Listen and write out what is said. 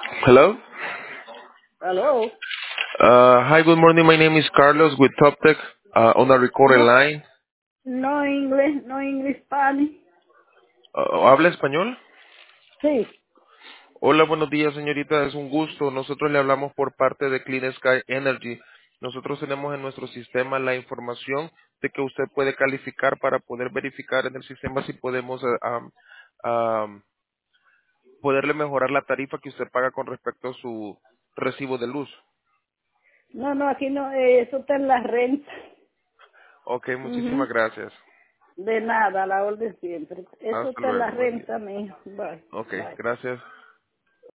Hello. ¿Aló? Hi, good morning. My name is Carlos with TopTech on a recorded No, line. no inglés, no inglés Spanish. ¿Habla español? Sí. Hola, buenos días, señorita. Es un gusto. Nosotros le hablamos por parte de Clean Sky Energy. Nosotros tenemos en nuestro sistema la información de que usted puede calificar para poder verificar en el sistema si podemos am, poderle mejorar la tarifa que usted paga con respecto a su recibo de luz. No, no, aquí no, eso está en la renta. Ok, muchísimas Ujú. gracias. De nada, a la orden siempre. Eso Hasta está en la luego. Buen día. renta, mijo. Bye, Ok, bye. gracias.